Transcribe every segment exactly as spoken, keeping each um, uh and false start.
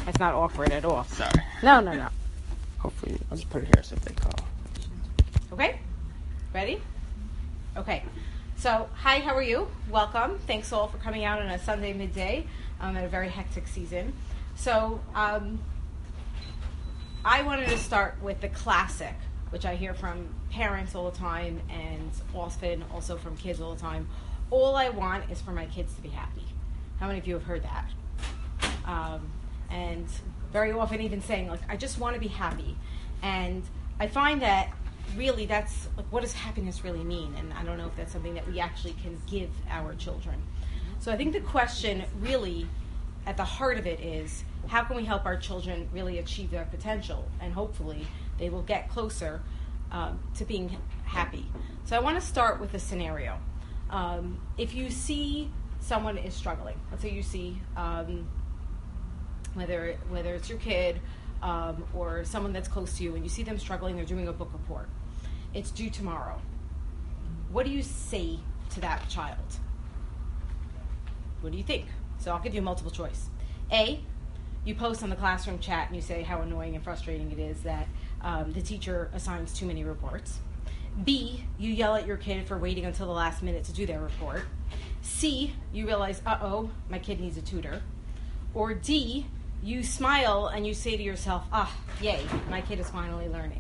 It's not awkward at all. Sorry. No, no, no. Hopefully, I'll just put it here so if they call. Okay? Ready? Okay. So, hi, how are you? Welcome. Thanks all for coming out on a Sunday midday um, at a very hectic season. So, um, I wanted to start with the classic, which I hear from parents all the time and often also from kids all the time. All I want is for my kids to be happy. How many of you have heard that? Um, and very often even saying, like, I just want to be happy. And I find that really that's, like, what does happiness really mean? And I don't know if that's something that we actually can give our children. So I think the question really at the heart of it is, how can we help our children really achieve their potential? And hopefully they will get closer um, to being happy. So I want to start with a scenario. Um, if you see someone is struggling, let's say you see um, whether whether it's your kid um, or someone that's close to you, and you see them struggling, they're doing a book report. It's due tomorrow. What do you say to that child? What do you think? So I'll give you a multiple choice. A, you post on the classroom chat and you say how annoying and frustrating it is that um, the teacher assigns too many reports. B, you yell at your kid for waiting until the last minute to do their report. C, you realize, uh-oh, my kid needs a tutor. Or D, you smile and you say to yourself, ah, yay, my kid is finally learning.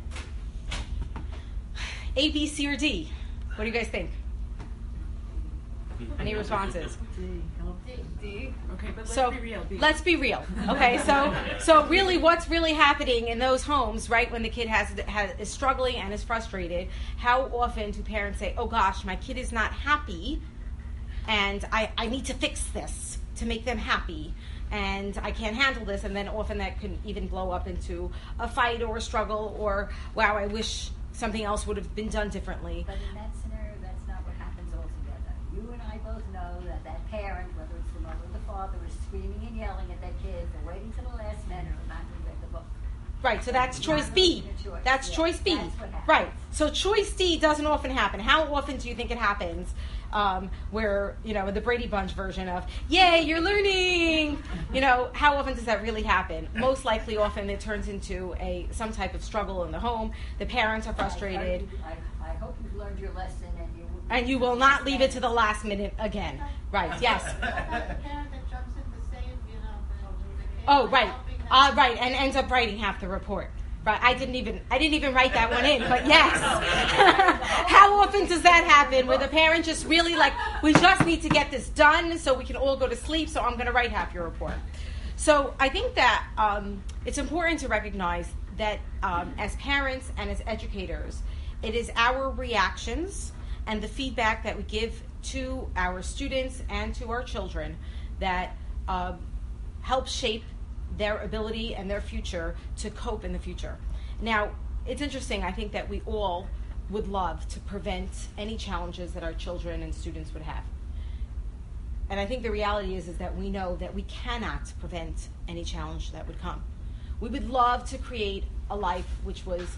A, B, C, or D? What do you guys think? Any responses? D. D. Okay, but let's so, be real. B. Let's be real. Okay, so so really what's really happening in those homes, right, when the kid has, has is struggling and is frustrated, how often do parents say, oh gosh, my kid is not happy and I, I need to fix this to make them happy and I can't handle this, and then often that can even blow up into a fight or a struggle or, wow, I wish something else would have been done differently. But in that scenario, that's not what happens altogether. You and I both know that that parent, whether it's the mother or the father, is screaming and yelling at that kid. They're waiting till the last minute and not going to read the book. Right, so that's choice B. Choice. That's Yeah, choice B. that's what happens. Right, so choice D doesn't often happen. How often do you think it happens um, where, you know, the Brady Bunch version of, yay, you're learning? You know, how often does that really happen? Most likely often it turns into a some type of struggle in the home. The parents are frustrated. I, I, I hope you've learned your lesson and you And you will not leave it to the last minute again. Right, yes. What about the parent that jumps in to save, you know, the, the kid? Oh, right. helping them? Uh, right, and ends up writing half the report. Right, I didn't even I didn't even write that one in, but yes. How often does that happen where the parent just really like, we just need to get this done so we can all go to sleep, so I'm going to write half your report. So I think that um, it's important to recognize that um, as parents and as educators, it is our reactions and the feedback that we give to our students and to our children that um, help shape their ability and their future to cope in the future. Now, it's interesting, I think that we all would love to prevent any challenges that our children and students would have. And I think the reality is, is that we know that we cannot prevent any challenge that would come. We would love to create a life which was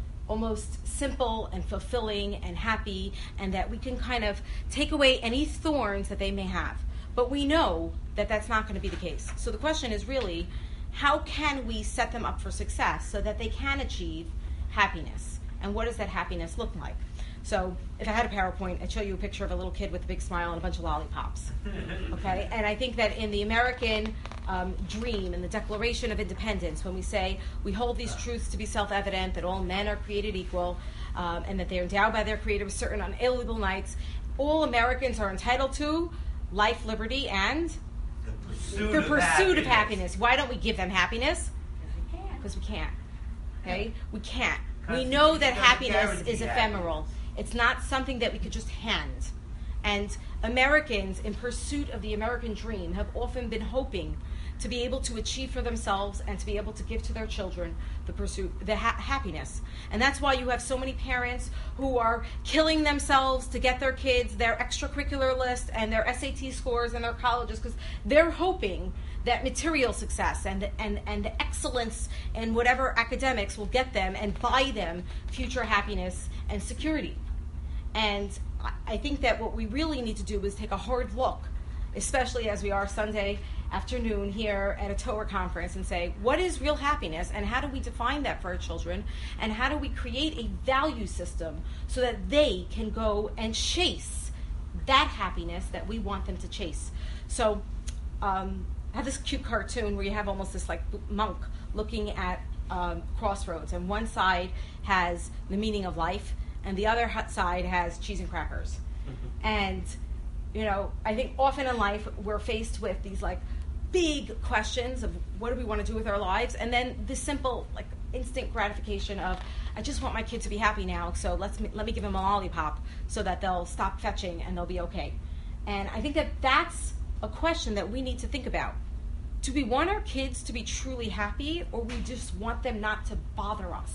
almost simple and fulfilling and happy, and that we can kind of take away any thorns that they may have. But we know that that's not going to be the case. So the question is really, how can we set them up for success so that they can achieve happiness? And what does that happiness look like? So if I had a PowerPoint, I'd show you a picture of a little kid with a big smile and a bunch of lollipops. Okay? And I think that in the American um, dream, in the Declaration of Independence, when we say we hold these truths to be self-evident, that all men are created equal, um, and that they're endowed by their Creator with certain unalienable rights, all Americans are entitled to life, liberty, and Pursuit the of pursuit happiness. of happiness. Why don't we give them happiness? we can. Because we can't. Okay? We can't. We know that happiness is ephemeral. It's not something that we could just hand. And Americans, in pursuit of the American dream, have often been hoping to be able to achieve for themselves and to be able to give to their children the pursuit, the ha- happiness. And that's why you have so many parents who are killing themselves to get their kids their extracurricular list and their S A T scores and their colleges, because they're hoping that material success and, and, and the excellence in whatever academics will get them and buy them future happiness and security. And I think that what we really need to do is take a hard look, especially as we are Sunday afternoon here at a Torah conference and say, what is real happiness and how do we define that for our children, and how do we create a value system so that they can go and chase that happiness that we want them to chase. So um, I have this cute cartoon where you have almost this like monk looking at um, crossroads, and one side has the meaning of life and the other side has cheese and crackers. Mm-hmm. And you know, I think often in life we're faced with these like big questions of what do we want to do with our lives, and then the simple like instant gratification of I just want my kid to be happy now, so let's let me give them a lollipop so that they'll stop fetching and they'll be okay. And I think that that's a question that we need to think about. Do we want our kids to be truly happy, or we just want them not to bother us?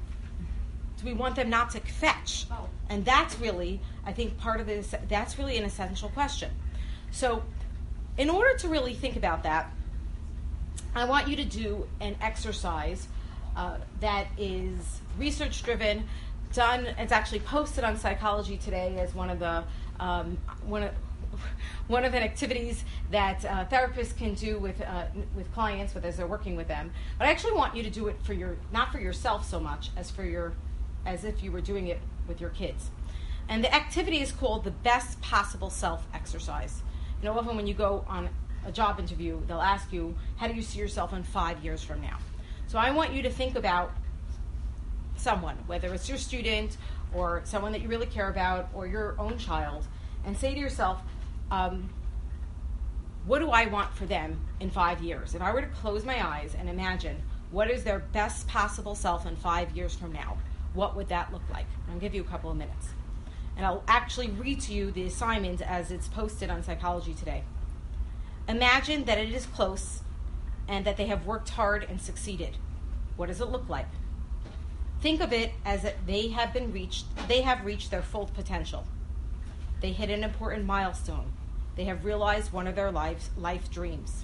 Do we want them not to fetch? Oh. And that's really, I think, part of this, that's really an essential question. So in order to really think about that, I want you to do an exercise uh, that is research-driven, done, it's actually posted on Psychology Today as one of the, um, one of, one of the activities that uh, therapists can do with uh, with clients with as they're working with them. But I actually want you to do it for your, not for yourself so much as for your, as if you were doing it with your kids. And the activity is called the Best Possible Self exercise. You know, often when you go on a job interview, they'll ask you, how do you see yourself in five years from now? So I want you to think about someone, whether it's your student or someone that you really care about or your own child, and say to yourself, um, what do I want for them in five years? If I were to close my eyes and imagine what is their best possible self in five years from now, what would that look like? I'll give you a couple of minutes. And I'll actually read to you the assignment as it's posted on Psychology Today. Imagine that it is close and that they have worked hard and succeeded. What does it look like? Think of it as that they have been reached, they have reached their full potential. They hit an important milestone. They have realized one of their life, life dreams.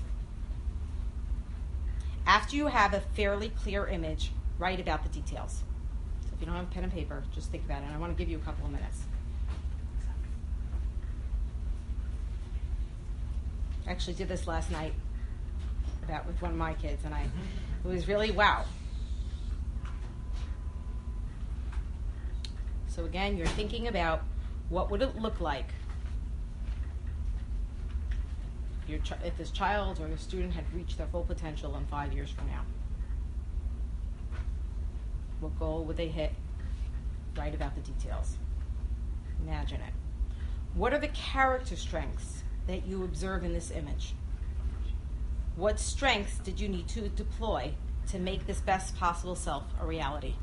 After you have a fairly clear image, write about the details. So if you don't have pen and paper, just think about it. And I want to give you a couple of minutes. I actually did this last night about with one of my kids, and I it was really wow. So again, you're thinking about what would it look like if, your ch- if this child or the student had reached their full potential in five years from now. What goal would they hit? Write about the details. Imagine it. What are the character strengths that you observe in this image? What strengths did you need to deploy to make this best possible self a reality?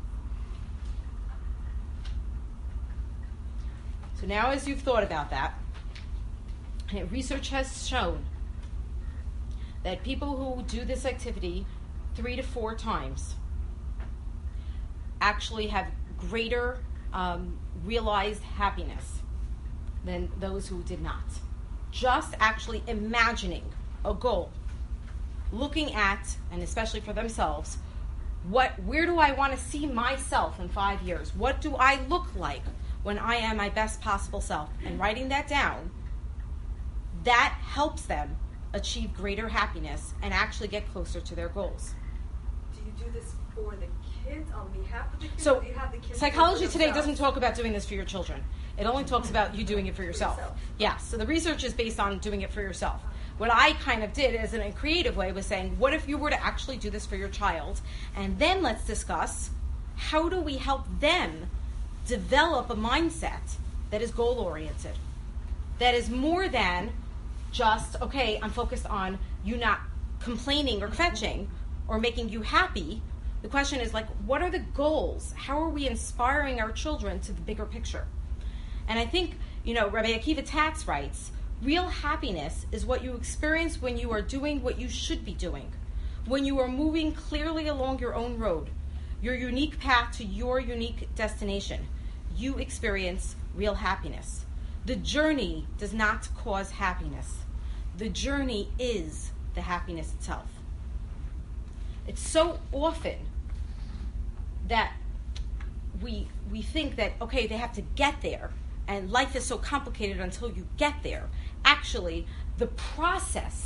So now as you've thought about that, research has shown that people who do this activity three to four times actually have greater um, realized happiness than those who did not. Just actually imagining a goal, looking at, and especially for themselves, what, where do I want to see myself in five years? What do I look like when I am my best possible self? And writing that down, that helps them achieve greater happiness and actually get closer to their goals. Do you do this for the kids, on behalf of the kids? So, or do you have the kids Psychology do it Today themselves? doesn't talk about doing this for your children. It only talks about you doing it for yourself. yourself. Yeah, so the research is based on doing it for yourself. What I kind of did as in a creative way was saying, what if you were to actually do this for your child? And then let's discuss, how do we help them develop a mindset that is goal-oriented, that is more than just, okay, I'm focused on you not complaining or fetching or making you happy. The question is like, what are the goals? How are we inspiring our children to the bigger picture? And I think, you know, Rabbi Akiva Tatz writes, real happiness is what you experience when you are doing what you should be doing, when you are moving clearly along your own road, your unique path to your unique destination. You experience real happiness. The journey does not cause happiness. The journey is the happiness itself. It's so often that we we think that, okay, they have to get there, and life is so complicated until you get there. Actually, the process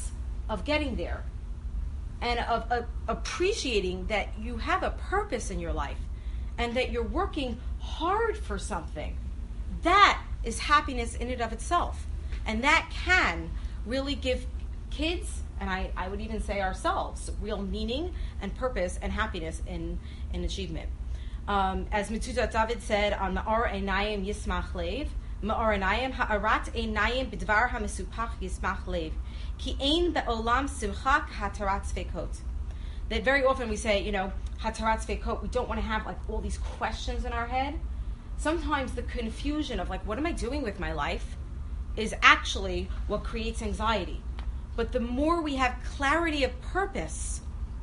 of getting there and of, of appreciating that you have a purpose in your life and that you're working hard for something. That is happiness in and of itself. And that can really give kids, and I, I would even say ourselves, real meaning and purpose and happiness in, in achievement. Um, as Metzudat David said on Ma'or Einayim Yismach Lev, Ma'or Einayim Ha'arat Einayim B'dvar HaMesupach Yismach Lev, Ki Ein Be'olam Simcha Hatarat Tzveikot. That very often we say, you know, Hatarat Tzveikot, we don't want to have like all these questions in our head. Sometimes the confusion of like, what am I doing with my life, is actually what creates anxiety. But the more we have clarity of purpose,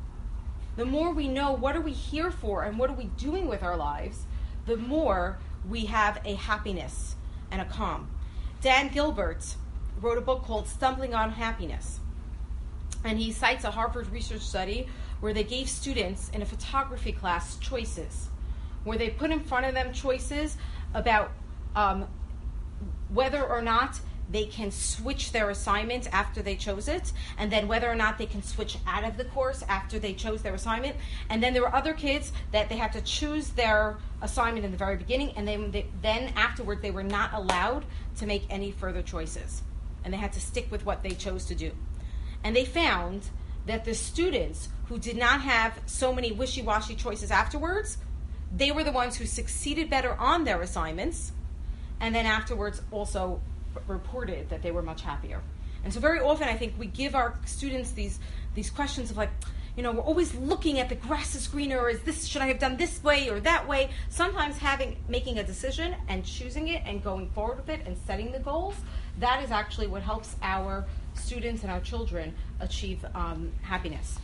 the more we know what are we here for and what are we doing with our lives, the more we have a happiness and a calm. Dan Gilbert wrote a book called Stumbling on Happiness. And he cites a Harvard research study where they gave students in a photography class choices, where they put in front of them choices about um, whether or not they can switch their assignment after they chose it, and then whether or not they can switch out of the course after they chose their assignment. And then there were other kids that they had to choose their assignment in the very beginning, and then they, then afterward they were not allowed to make any further choices. And they had to stick with what they chose to do. And they found that the students who did not have so many wishy-washy choices afterwards, they were the ones who succeeded better on their assignments, and then afterwards also reported that they were much happier. And so very often I think we give our students these these questions of like, you know, we're always looking at the grass is greener, or is this, should I have done this way or that way? Sometimes having making a decision and choosing it and going forward with it and setting the goals, that is actually what helps our students and our children achieve um, happiness.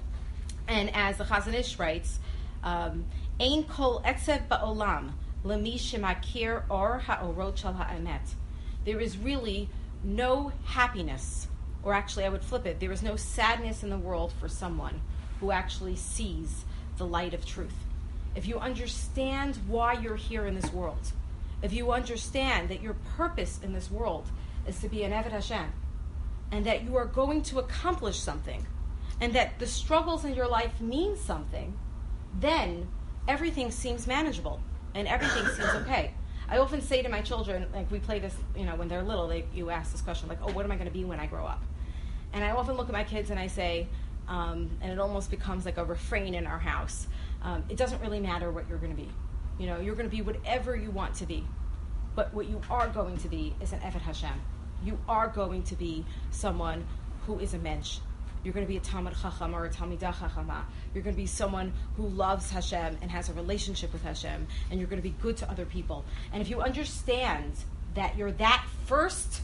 And as the Chazon Ish writes, um, Ein kol etzev ba'olam lemi shemakir or ha'orot shel ha'emet. There is really no happiness, or actually I would flip it, there is no sadness in the world for someone who actually sees the light of truth. If you understand why you're here in this world, if you understand that your purpose in this world is to be an Eved Hashem, and that you are going to accomplish something, and that the struggles in your life mean something, then everything seems manageable, and everything seems okay. I often say to my children, like we play this, you know, when they're little, they, you ask this question, like, oh, what am I going to be when I grow up? And I often look at my kids and I say, um, and it almost becomes like a refrain in our house, um, it doesn't really matter what you're going to be. You know, you're going to be whatever you want to be. But what you are going to be is an Eved Hashem. You are going to be someone who is a mensch. You're going to be a Talmid Chacham or a Talmidah Chachama. You're going to be someone who loves Hashem and has a relationship with Hashem, and you're going to be good to other people. And if you understand that you're that first,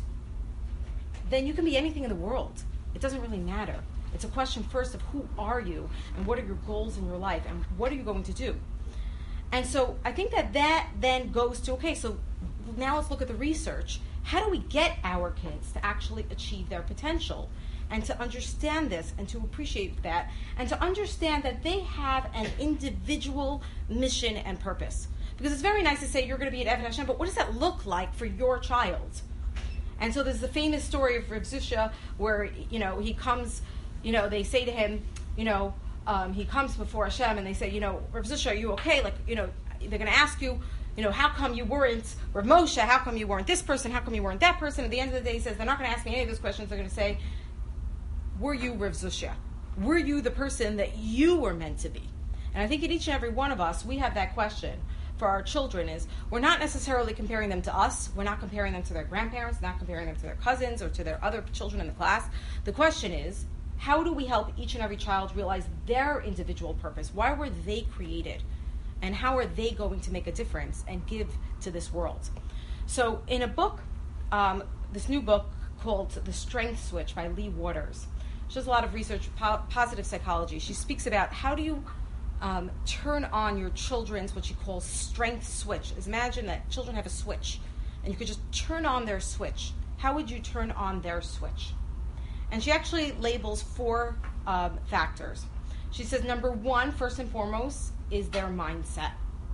then you can be anything in the world. It doesn't really matter. It's a question first of who are you, and what are your goals in your life, and what are you going to do? And so I think that that then goes to, okay, so now let's look at the research. How do we get our kids to actually achieve their potential? And to understand this and to appreciate that and to understand that they have an individual mission and purpose. Because it's very nice to say you're going to be an Eved Hashem, but what does that look like for your child? And so there's the famous story of Rav Zusha where, you know, he comes, you know, they say to him, you know, um, he comes before Hashem and they say, you know, Rav Zusha, are you okay? Like, you know, they're going to ask you, you know, how come you weren't Rav Moshe? How come you weren't this person? How come you weren't that person? At the end of the day, he says, they're not going to ask me any of those questions. They're going to say, were you Rav Zusha? Were you the person that you were meant to be? And I think in each and every one of us, we have that question for our children is, we're not necessarily comparing them to us. We're not comparing them to their grandparents, not comparing them to their cousins or to their other children in the class. The question is, how do we help each and every child realize their individual purpose? Why were they created? And how are they going to make a difference and give to this world? So in a book, um, this new book called The Strength Switch by Lee Waters, she does a lot of research, po- positive psychology. She speaks about how do you um, turn on your children's what she calls strength switch. Is imagine that children have a switch, and you could just turn on their switch. How would you turn on their switch? And she actually labels four um, factors. She says number one, first and foremost, is their mindset.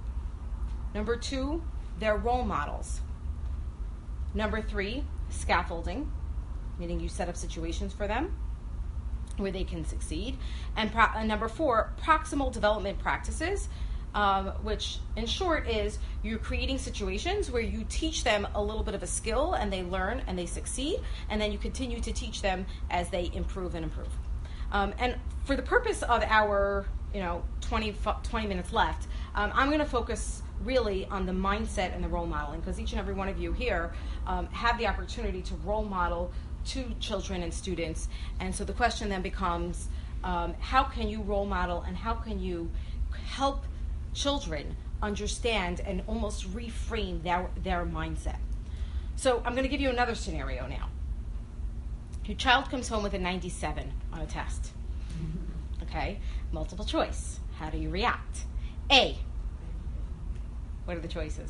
Number two, their role models. Number three, scaffolding, meaning you set up situations for them. where they can succeed. And, pro- and number four, proximal development practices, um, which in short is you're creating situations where you teach them a little bit of a skill and they learn and they succeed, and then you continue to teach them as they improve and improve. Um, and for the purpose of our, you know, twenty, twenty minutes left, um, I'm going to focus really on the mindset and the role modeling, because each and every one of you here um, have the opportunity to role model to children and students. And so the question then becomes, um, how can you role model and how can you help children understand and almost reframe their, their mindset? So I'm going to give you another scenario now. Your child comes home with a ninety-seven on a test. Okay? Multiple choice. How do you react? A. What are the choices?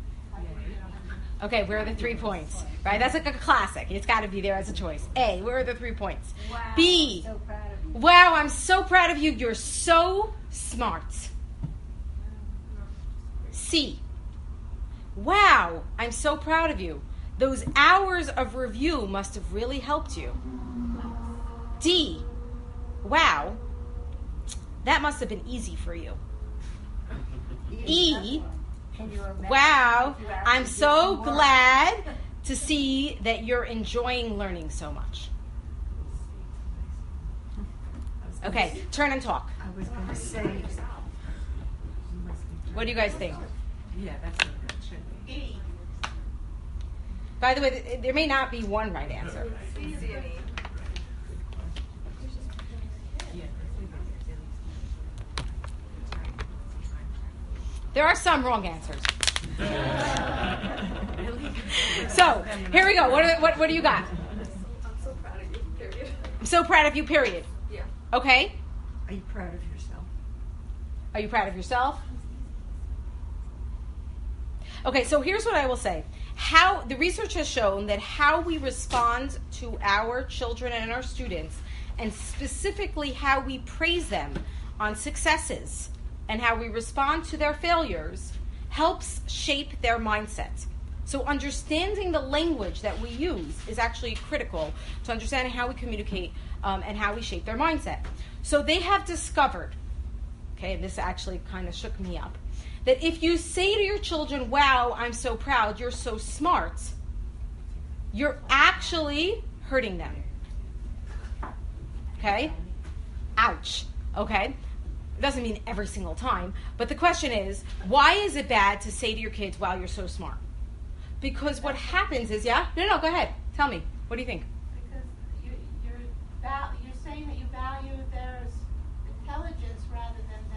Okay, where are the three points? Right? That's like a classic. It's got to be there as a choice. A. Where are the three points? Wow, B. I'm so proud of you. Wow, I'm so proud of you. You're so smart. C. Wow, I'm so proud of you. Those hours of review must have really helped you. D. Wow, that must have been easy for you. E. Can you imagine Wow, if you actually I'm did so some work? glad to see that you're enjoying learning so much. Okay, turn and talk. I was going to say, What do you guys think? yeah, that's what that should be. By the way, th- there may not be one right answer. C and E. There are some wrong answers. So, here we go. What, are, what, what do you got? I'm so proud of you, period. I'm so proud of you, period. Yeah. Okay? Are you proud of yourself? Are you proud of yourself? Okay, so here's what I will say. How the research has shown that how we respond to our children and our students, and specifically how we praise them on successes and how we respond to their failures, helps shape their mindset. So understanding the language that we use is actually critical to understanding how we communicate um, and how we shape their mindset. So they have discovered, okay, and this actually kind of shook me up, that if you say to your children, wow, I'm so proud, you're so smart, you're actually hurting them. Okay? Ouch. Okay? It doesn't mean every single time, but the question is, why is it bad to say to your kids, wow, you're so smart? Because what happens is, yeah? No, no, go ahead. Tell me. What do you think? Because you, you're, val- you're saying that you value their s- intelligence rather than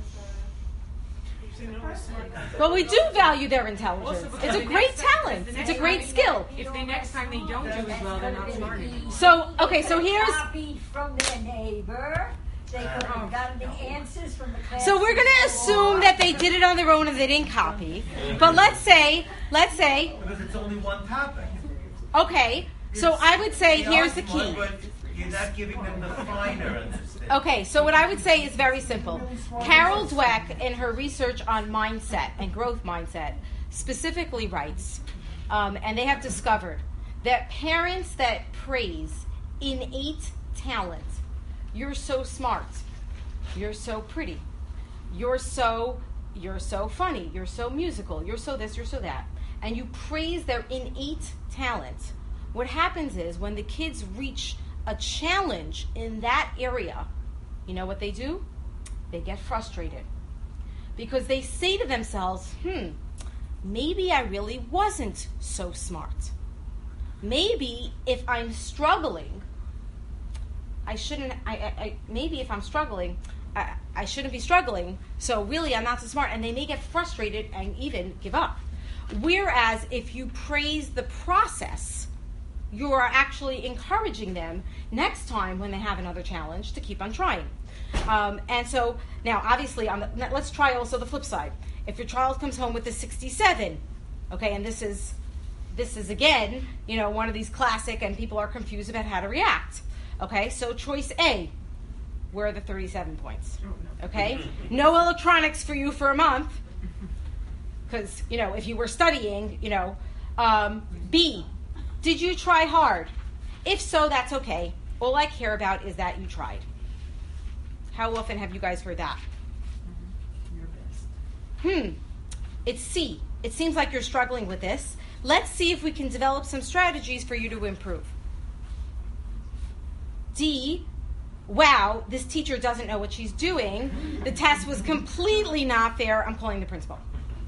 them as a, as a person. Well, we do value their intelligence. Also, It's because a the great next time- talent. the It's next a great time- skill. If the next time they don't do as well, they're not smart anymore. So, okay, so They here's... copied from their neighbor. They could have gotten the answers from the class. So we're going to assume that they did it on their own and they didn't copy. But let's say, let's say, Because it's only one topic. okay, so I would say They here's are the smart, key. But you're not giving them the finer understanding. Okay, so what I would say is very simple. Carol Dweck, in her research on mindset and growth mindset, specifically writes, um, and they have discovered that parents that praise innate talent, you're so smart, you're so pretty, you're so you're so funny, you're so musical, you're so this, you're so that, and you praise their innate talent, what happens is when the kids reach a challenge in that area, you know what they do? They get frustrated. Because they say to themselves, hmm, maybe I really wasn't so smart. Maybe if I'm struggling, I shouldn't, I, I, I maybe if I'm struggling, I, I shouldn't be struggling, so really I'm not so smart, and they may get frustrated and even give up. Whereas if you praise the process, you are actually encouraging them next time when they have another challenge to keep on trying. Um, and so now, obviously, on the, let's try also the flip side. If your child comes home with a sixty-seven, okay, and this is this is again, you know, one of these classic, and people are confused about how to react. Okay, so choice A, where are the thirty-seven points? Okay, no electronics for you for a month, because you know if you were studying, you know. Um, B, did you try hard? If so, that's okay. All I care about is that you tried. How often have you guys heard that? Your best. Hmm. It's C. It seems like you're struggling with this. Let's see if we can develop some strategies for you to improve. D. Wow, this teacher doesn't know what she's doing. The test was completely not fair. I'm calling the principal.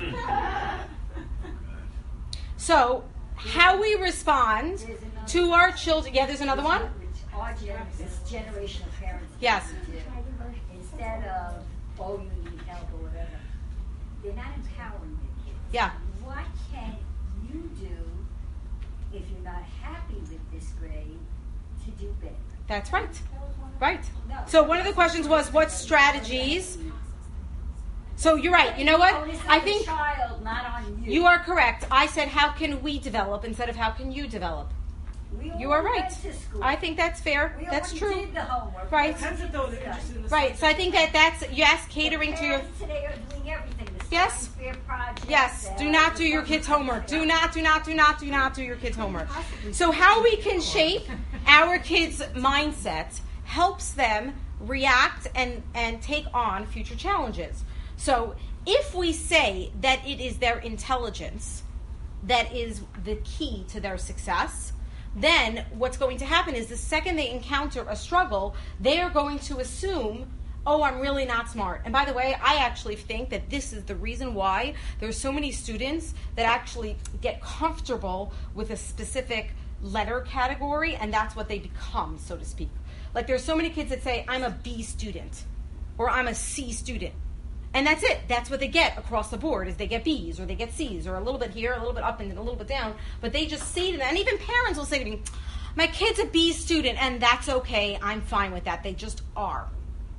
So, how we respond to our children. Yeah, there's another one? Our gen- this generation of parents. Yes. Do. Instead of, oh, you need help or whatever, they're not empowering their kids. Yeah. What can you do if you're not happy with this grade to do better? That's right. Right. No. So one of the questions was, what strategies? So you're right. You know what? Oh, it's on I the think child, not on you. you are correct. I said, how can we develop instead of how can you develop? We You are all right. went to school. I think that's fair. We That's already true. did the homework. Right. Depends if they're interested in the Right. So I think that that's, yes, catering to your... Parents today are doing everything. The Yes. science fair projects, Yes, uh, do not do your kids' homework. Do not, do not, do not, do not do your kids' homework. So how we can shape our kids' mindset helps them react and, and take on future challenges. So if we say that it is their intelligence that is the key to their success, then what's going to happen is the second they encounter a struggle, they are going to assume, oh, I'm really not smart. And by the way, I actually think that this is the reason why there's so many students that actually get comfortable with a specific letter category, and that's what they become, so to speak. Like there's so many kids that say, I'm a B student, or I'm a C student. And that's it. That's what they get across the board, is they get B's or they get C's, or a little bit here, a little bit up, and a little bit down. But they just say to them, and even parents will say to me, my kid's a B student, and that's okay. I'm fine with that. They just are.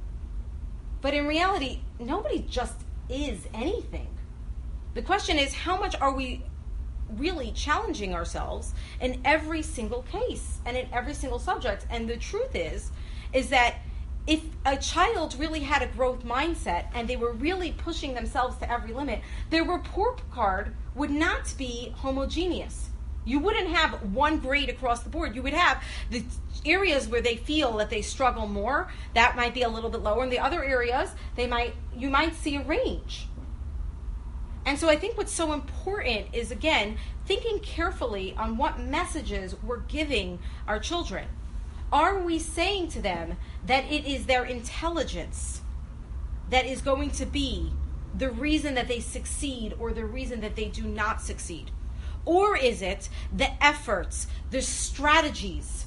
But in reality, nobody just is anything. The question is, how much are we really challenging ourselves in every single case and in every single subject? And the truth is, is that if a child really had a growth mindset and they were really pushing themselves to every limit, their report card would not be homogeneous. You wouldn't have one grade across the board. You would have the areas where they feel that they struggle more, that might be a little bit lower. In the other areas, they might you might see a range. And so I think what's so important is, again, thinking carefully on what messages we're giving our children. Are we saying to them that it is their intelligence that is going to be the reason that they succeed or the reason that they do not succeed? Or is it the efforts, the strategies,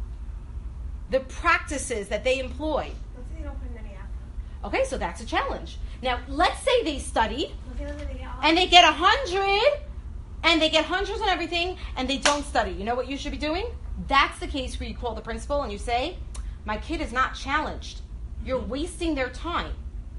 the practices that they employ? Let's say they don't put in any effort. Okay, so that's a challenge. Now, let's say they studied Let's say they get and they get a hundred and they get hundreds and everything and they don't study. You know what you should be doing? That's the case where you call the principal and you say, my kid is not challenged. You're wasting their time.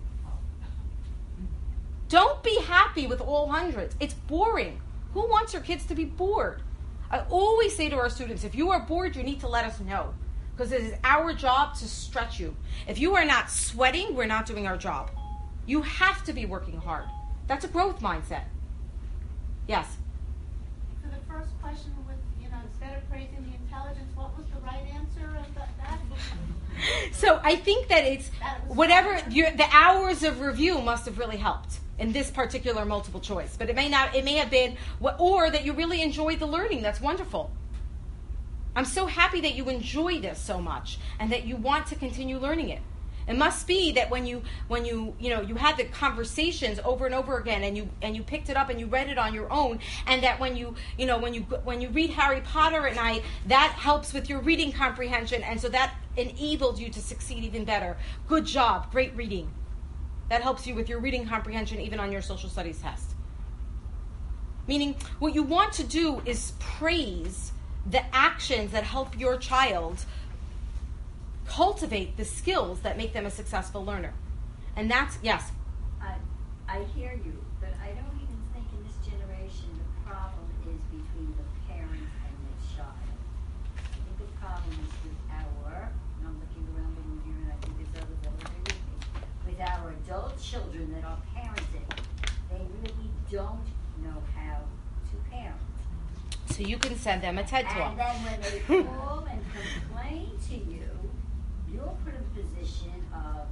Don't be happy with all hundreds. It's boring. Who wants your kids to be bored? I always say to our students, if you are bored, you need to let us know, because it is our job to stretch you. If you are not sweating, we're not doing our job. You have to be working hard. That's a growth mindset. Yes? For the first question with, you know, instead of praising the intelligence, what was the right answer of that? that? So I think that it's whatever your, the hours of review must have really helped in this particular multiple choice. But it may not. It may have been, or that you really enjoyed the learning. That's wonderful. I'm so happy that you enjoy this so much and that you want to continue learning it. It must be that when you when you you know you had the conversations over and over again, and you and you picked it up and you read it on your own, and that when you you know when you when you read Harry Potter at night, that helps with your reading comprehension, and so that enabled you to succeed even better. Good job, great reading. That helps you with your reading comprehension even on your social studies test. Meaning, what you want to do is praise the actions that help your child cultivate the skills that make them a successful learner. And that's, yes? I, I hear you, but I don't even think in this generation the problem is between the parent and the child. I think the problem is with our, and I'm looking around the room here and I think there's others that will agree with me, with our adult children that are parenting. They really don't know how to parent. So you can send them a TED Talk. And then when they call and complain to you, you're put in a position of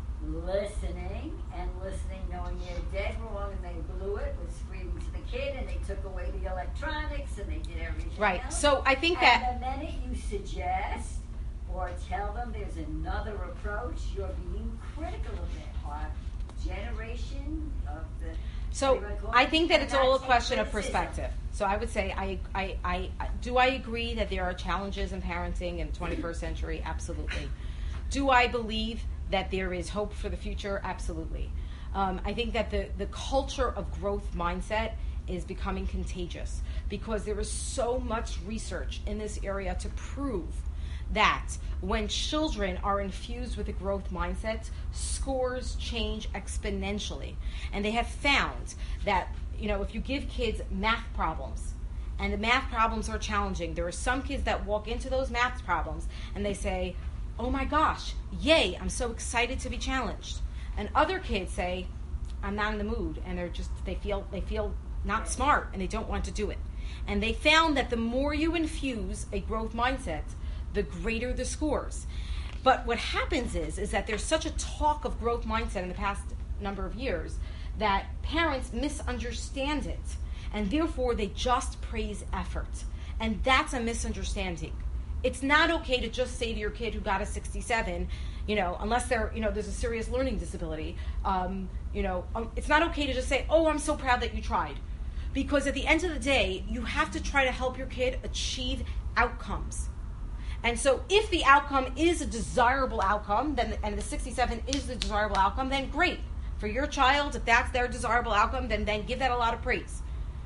listening and listening, knowing they're dead wrong and they blew it with screaming to the kid and they took away the electronics and they did everything Right. else. So I think and that the minute you suggest or tell them there's another approach, you're being critical of it. Our generation of the So what do you call I it? think that it's all a Not question of criticism. perspective. So I would say, I, I, I, do I agree that there are challenges in parenting in the twenty-first century? Absolutely. Do I believe that there is hope for the future? Absolutely. Um, I think that the, the culture of growth mindset is becoming contagious because there is so much research in this area to prove that when children are infused with a growth mindset, scores change exponentially. And they have found that, you know, if you give kids math problems, and the math problems are challenging, there are some kids that walk into those math problems and they say, oh my gosh, yay, I'm so excited to be challenged. And other kids say, I'm not in the mood, and they're just, they feel, they feel not smart and they don't want to do it. And they found that the more you infuse a growth mindset, the greater the scores. But what happens is, is that there's such a talk of growth mindset in the past number of years that parents misunderstand it, and therefore they just praise effort. And that's a misunderstanding. It's not okay to just say to your kid who got a sixty-seven, you know, unless they're, you know, there's a serious learning disability, um, you know, um, it's not okay to just say, oh, I'm so proud that you tried. Because at the end of the day, you have to try to help your kid achieve outcomes. And so if the outcome is a desirable outcome, then and the sixty-seven is the desirable outcome, then great. For your child, if that's their desirable outcome, then, then give that a lot of praise.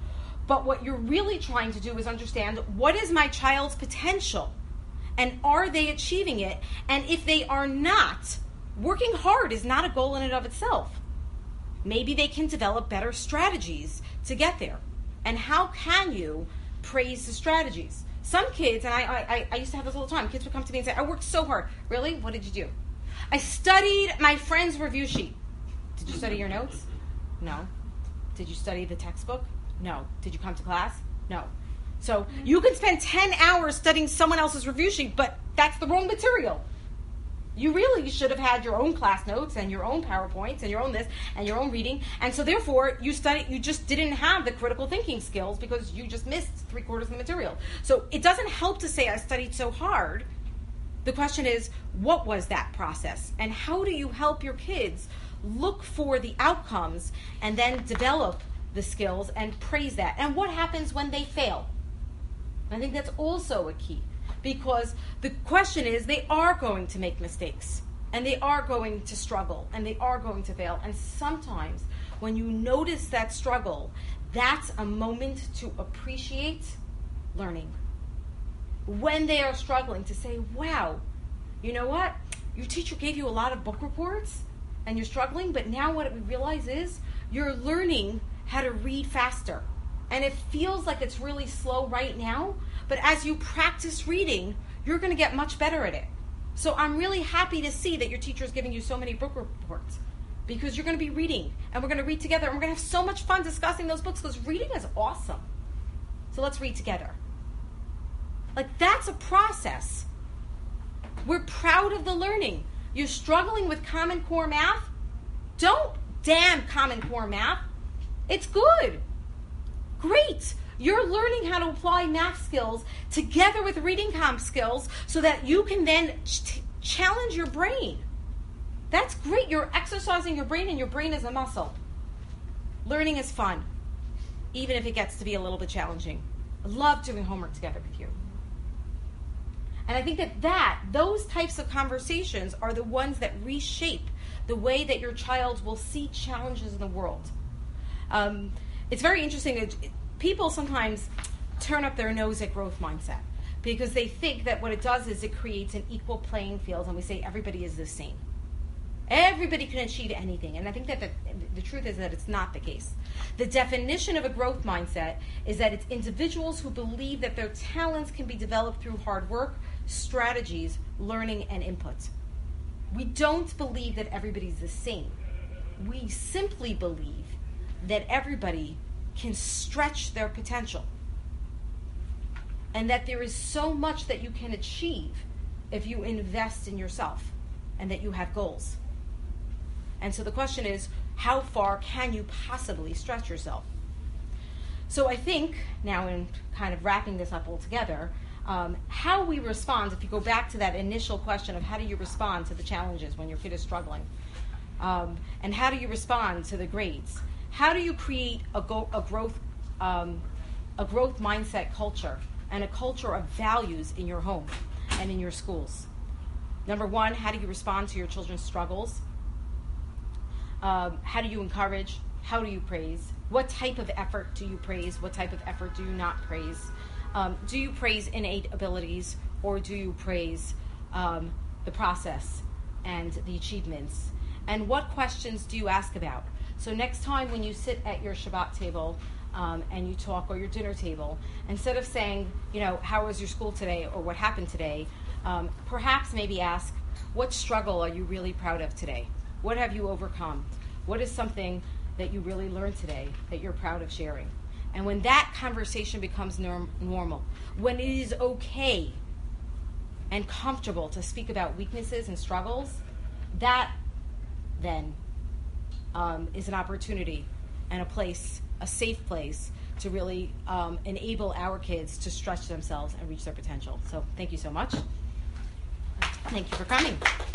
But what you're really trying to do is understand, what is my child's potential? And are they achieving it? And if they are not, working hard is not a goal in and of itself. Maybe they can develop better strategies to get there. And how can you praise the strategies? Some kids, and I, I, I used to have this all the time, kids would come to me and say, I worked so hard. Really? What did you do? I studied my friend's review sheet. Did you study your notes? No. Did you study the textbook? No. Did you come to class? No. So you can spend ten hours studying someone else's review sheet, but that's the wrong material. You really should have had your own class notes and your own PowerPoints and your own this and your own reading. And so therefore, you study, you just didn't have the critical thinking skills because you just missed three quarters of the material. So it doesn't help to say I studied so hard. The question is, what was that process? And how do you help your kids look for the outcomes and then develop the skills and praise that? And what happens when they fail? I think that's also a key. Because the question is, they are going to make mistakes, and they are going to struggle, and they are going to fail. And sometimes when you notice that struggle, that's a moment to appreciate learning. When they are struggling, to say, wow, you know what? Your teacher gave you a lot of book reports, and you're struggling, but now what we realize is you're learning how to read faster. And it feels like it's really slow right now, but as you practice reading, you're going to get much better at it. So I'm really happy to see that your teacher is giving you so many book reports, because you're going to be reading, and we're going to read together, and we're going to have so much fun discussing those books, because reading is awesome. So let's read together. Like, that's a process. We're proud of the learning. You're struggling with Common Core math? Don't damn Common Core math. It's good. Great. You're learning how to apply math skills together with reading comp skills so that you can then ch- challenge your brain. That's great. You're exercising your brain, and your brain is a muscle. Learning is fun, even if it gets to be a little bit challenging. I love doing homework together with you. And I think that, that those types of conversations are the ones that reshape the way that your child will see challenges in the world. Um, it's very interesting. It, people sometimes turn up their nose at growth mindset because they think that what it does is it creates an equal playing field, and we say everybody is the same. Everybody can achieve anything. And I think that the, the truth is that it's not the case. The definition of a growth mindset is that it's individuals who believe that their talents can be developed through hard work, strategies, learning, and input. We don't believe that everybody's the same. We simply believe that everybody can stretch their potential, and that there is so much that you can achieve if you invest in yourself and that you have goals. And so the question is, how far can you possibly stretch yourself? So I think, now in kind of wrapping this up all together, um, how we respond, if you go back to that initial question of how do you respond to the challenges when your kid is struggling, um, and how do you respond to the grades? How do you create a, go- a growth um, a growth mindset culture and a culture of values in your home and in your schools? Number one, how do you respond to your children's struggles? Um, how do you encourage? How do you praise? What type of effort do you praise? What type of effort do you not praise? Um, do you praise innate abilities, or do you praise um, the process and the achievements? And what questions do you ask about? So next time when you sit at your Shabbat table um, and you talk, or your dinner table, instead of saying, you know, how was your school today, or what happened today, um, perhaps maybe ask, what struggle are you really proud of today? What have you overcome? What is something that you really learned today that you're proud of sharing? And when that conversation becomes norm- normal, when it is okay and comfortable to speak about weaknesses and struggles, that then um, is an opportunity and a place, a safe place to really um, enable our kids to stretch themselves and reach their potential. So thank you so much. Thank you for coming.